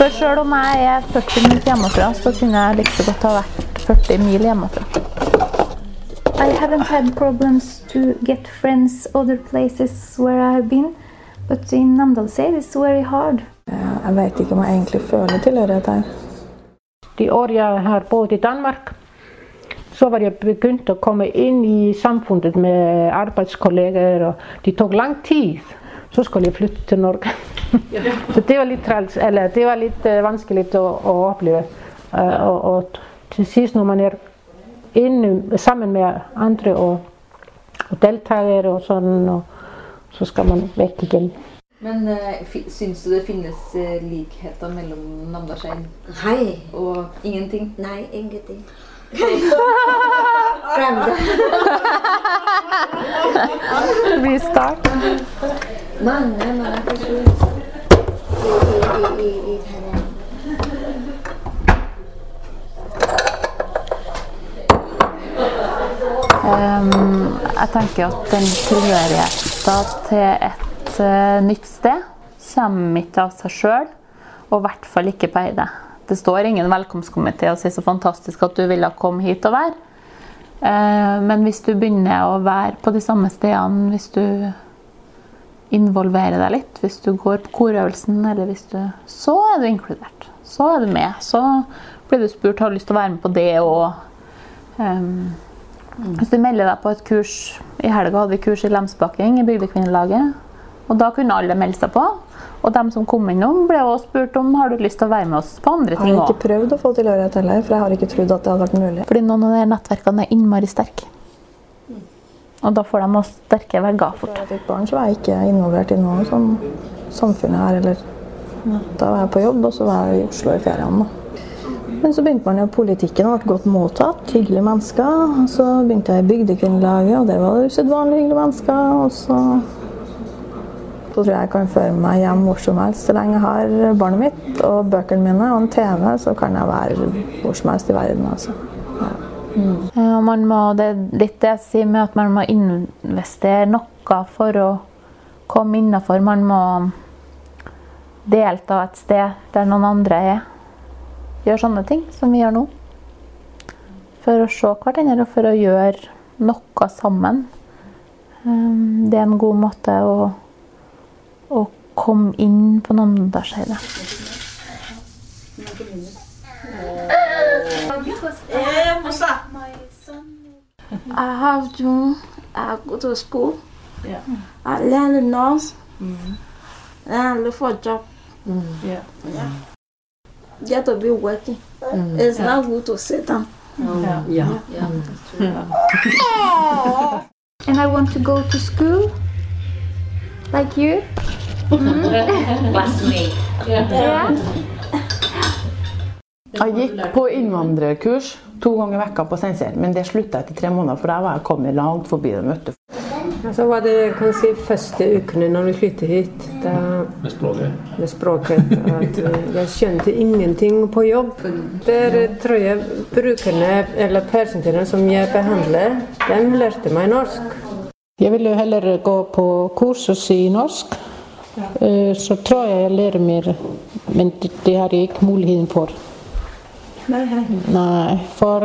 For selv om jeg er 40 mil hjemmefra, så kunne jeg like så godt ha vært 40 mil hjemmefra. I haven't had problems to get friends other places where I've been, but in Namdalseid it's very hard. Jeg vet ikke om jeg egentlig føler tilhørighet her. De år jeg har bodd i Danmark, så var jeg begynt å komme inn i samfunnet med arbeidskolleger, og det tok lang tid. Så skulle jeg flytte til Norge. Så det var litt trals, eller det var litt vanskelig å oppleve. Og til sist når man er inne sammen med andre og deltakere og sånn, og så skal man vekk igjen. Men syns du det finnes likheter mellom Namdalseid Nei. og ingenting? Nei, ingenting. Glem det. Restart. Mange personer i Thailand. Jeg tenker at den tilhørigheten til et nytt sted kommer ikke av seg selv, og i hvert fall ikke på Eide. Det står ingen velkomstkomité og sier så fantastisk at du ville komme hit og være. Men hvis du begynner å være på de samme stedene, hvis du involverer deg litt, hvis du går på korøvelsen, eller så er du inkludert. Så er du med. Så blir du spurt, har du lyst til å være med på det, og hvis du melder deg på et kurs, i helga hadde vi kurs i lemsbakking i Bygdekvinnelaget, og da kunne alle melde seg på. Og de som kom innom ble også spurt om har du lyst til å være med oss på andre ting også. Jeg har ikke prøvd å få tilhørighet heller, for jeg har ikke trodd at det hadde vært mulig. Fordi noen av de nettverkene er innmari sterke. Og da får de også sterke vegger fort. Da jeg fikk barn så var jeg ikke involvert i noe sånn samfunnet her, eller da var jeg på jobb, og så var jeg i Oslo i ferien. Men så begynte man jo politikken og ble godt mottatt, hyggelige mennesker. Og så begynte jeg i Bygdekvinnelaget, og der var det usedvanlig hyggelige mennesker, og så tror jeg kan føre meg hjem hvor som helst. Så lenge jeg har barnet mitt og bøkene mine og en TV, så kan jeg være hvor som helst i verden. Altså. Ja. Det er litt det jeg sier med at man må investere noe for å komme innenfor. Man må delta et sted der noen andre er. Gjør sånne ting som vi gjør nå. For å se hverandre og for å gjøre noe sammen. Det er en god måte å komme inn på Namdalseidet. I have to go to school. I learn the nurse. And I look for a job. You have to be working. It's not good to sit down. And I want to go to school, like you. Classmate. Yeah. Jeg gikk på innvandrerkurs 2 ganger i vekka på Steinkjer, men det sluttet etter 3 måneder, for da var jeg kommet langt forbi det møtet. Så var det kanskje første ukene når vi flyttet hit, med språket, at jeg skjønte ingenting på jobb. Der tror jeg brukerne, eller personene som jeg behandler, de lærte meg norsk. Jeg ville heller gå på kursus i norsk, så tror jeg lærer mer, men det har jeg ikke muligheten for. Nei, for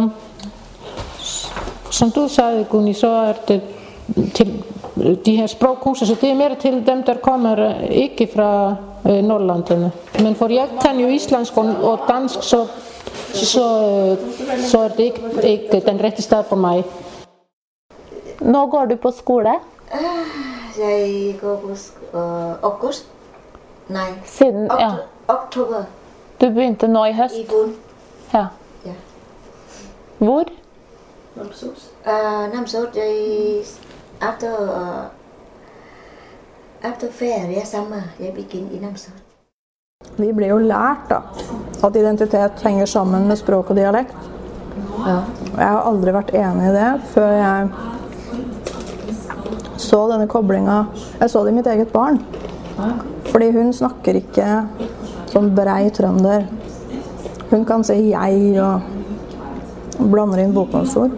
som du sa, Gunni, så er det til de her språkkurser, så det er mer til dem der kommer ikke fra Nordlandene. Men for jeg kan jo islandsk og dansk, så er det ikke den rette sted for meg. Nå går du på skole? Jeg går på august. Nei, Siden, ja. oktober. Du begynte nå i høst? I Fon. Ja. Ja. Hvor? Namsos, after ferie sommer, jeg begynner i Namsos. Vi blir jo lært da, at identitet henger sammen med språk og dialekt. Ja. Jeg har aldri vært enig i det før jeg så denne koblingen. Jeg så det i mitt eget barn. Fordi hun snakker ikke sånn brei trønder. Hun kan si jeg og blander inn bokmålsord.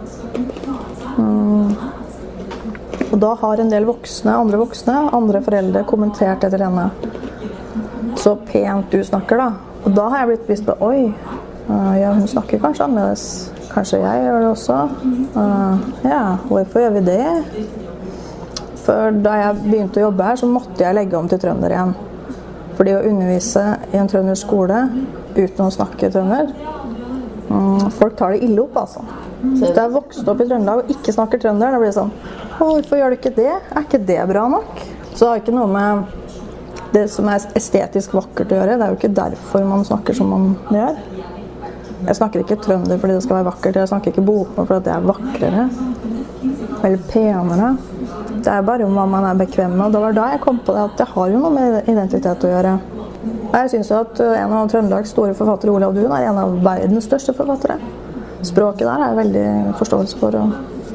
Og da har en del voksne, andre foreldre kommentert etter henne. så pent du snakker da. Og da har jeg blitt bevisst på, oi, ja, hun snakker kanskje annerledes. Kanskje jeg gjør det også. Ja, hvorfor gjør vi det? For da jeg begynte å jobbe her, så måtte jeg legge om til trønder igjen. Fordi å undervise i en trøndersk skole uten å snakke trønder, folk tar det ille opp, altså. Så hvis jeg vokste opp i Trøndelag og ikke snakker trønder, da blir det sånn, hvorfor gjør du ikke det? Er ikke det bra nok? Så det har ikke noe med det som er estetisk vakkert å gjøre. Det er jo ikke derfor man snakker som man gjør. Jeg snakker ikke trønder fordi det skal være vakkert. Jeg snakker ikke bokmål fordi det er vakrere. Eller penere. Det er bare om hva man er bekvem med. Og det var da jeg kom på det at det har jo noe med identitet å gjøre. Jeg synes jo at en av Trøndelags store forfattere, Olav Duun, er en av verdens største forfattere. Språket der er jeg veldig forståelse for. Og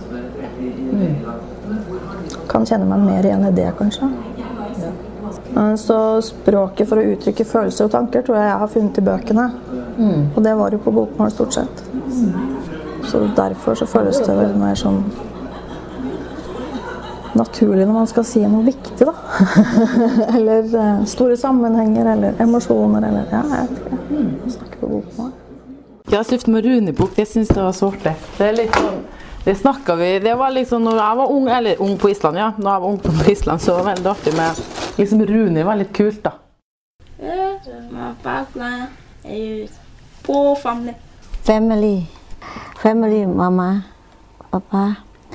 kan kjenne meg mer igjen i det, kanskje. Så språket for å uttrykke følelser og tanker tror jeg har funnet i bøkene. Og det var jo på bokmål stort sett. Så derfor så føles det vel mer sånn naturlig når man skal si noe viktig, da. Eller store sammenhenger, eller emosjoner, eller ja, jeg vet ikke. Snakke på bokmål. Ja, Syft med runebok, det synes jeg var så artig. Det er litt sånn, det snakket vi, det var liksom når jeg var ung, eller ung på Island, ja. Når jeg var ung på Island, så var det veldig artig med, liksom runer var litt kult, da. På family. Family, mamma, papa.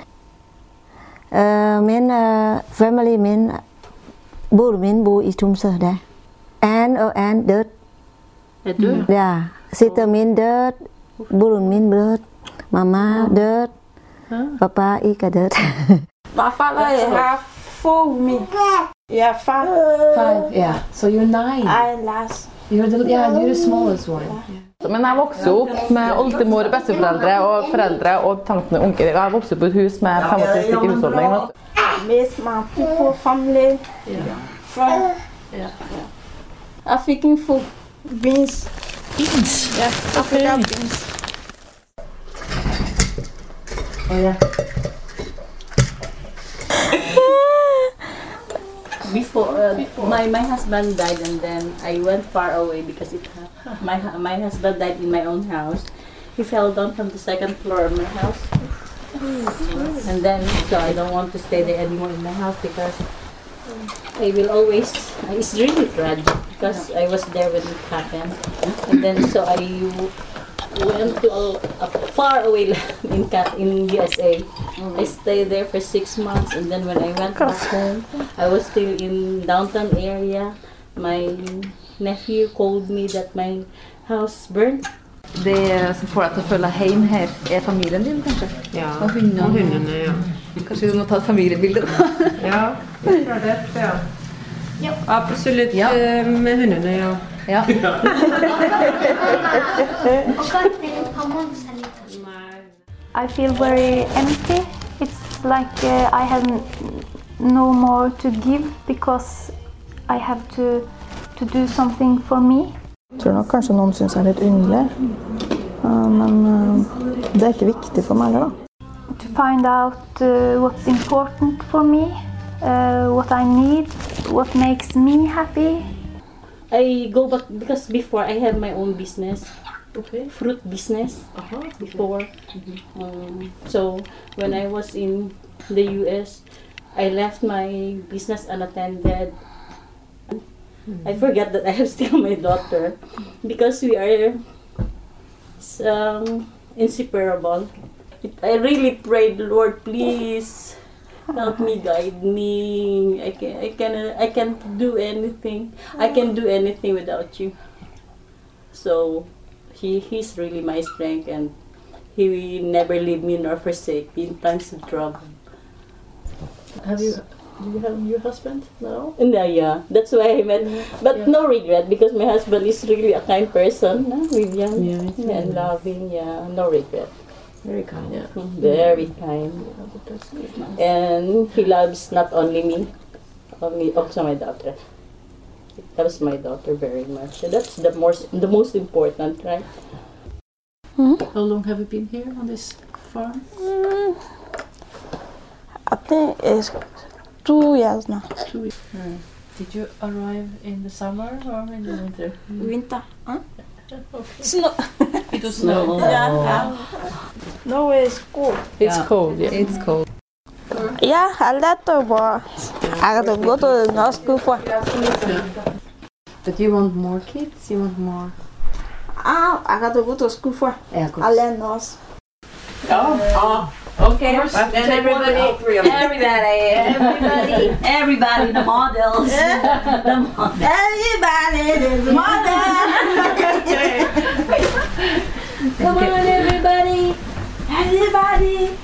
Min family min bor i Tromsø der. Ann død. Er du? Ja, sister min død, broren min død, mamma død, pappa ikke død. My father have 4 with me. Yeah, 5. 5, yeah. So you're 9. I last. You're the smallest one. Men jeg vokste opp med oldemor, besteforeldre og foreldre og tanten og onkel. Jeg vokste opp i et hus med 25 stykker husholdning. Miss my people, family, friends. African food, beans. Beans? Yeah, African beans. Oh yeah. Before my husband died, and then I went far away because my husband died in my own house. He fell down from the 2nd floor of my house, and then so I don't want to stay there anymore in the house because I will always. It's really tragic because I was there when it happened, and then so I went to a far away land in USA. I stayed there for 6 months, and then when I went back home, I was still in downtown area. My nephew called me that my house burned. Det som får deg til å føle deg hjemme her, er familien din, kanskje? Ja, og hundene, ja. Kanskje du må ta et familiebilde da? Ja, det er det, ja. Ja. Absolutt, ja. Med hundene, ja. Ja. I feel very empty. It's like I have no more to give because I have to do something for me. Jeg tror nok kanskje noen synes jeg er litt underlig, men det er ikke viktig for meg da. To find out what's important for me, what I need, what makes me happy. I go back because before I have my own business, fruit business before. So when I was in the US, I left my business unattended. I forgot that I have still my daughter because we are inseparable. I really prayed, Lord, please help me, guide me. I can't do anything. I can do anything without you. So he's really my strength, and he will never leave me nor forsake me in times of trouble. Do you have your husband now? No, yeah. That's why I met. But no regret because my husband is really a kind person, Vivian, and loving. Yeah, no regret. Very kind, yeah. Very kind. And he loves not only me, also my daughter. He loves my daughter very much. And that's the most important, right? How long have you been here on this farm? I think it's 2 years now. 2 years. Did you arrive in the summer or in the winter? Winter. Huh? Okay. Snow. It was snow. Yeah. No, it's cold. It's cold, yeah. It's cold. Yeah, I let her, but I got to go to no school for. But you want more kids? You want more? I got to go to school for. Yeah, of course. I learn nurse. Okay, Then everybody, everybody, the models. The models. Everybody is mother. Come on, everybody. Everybody.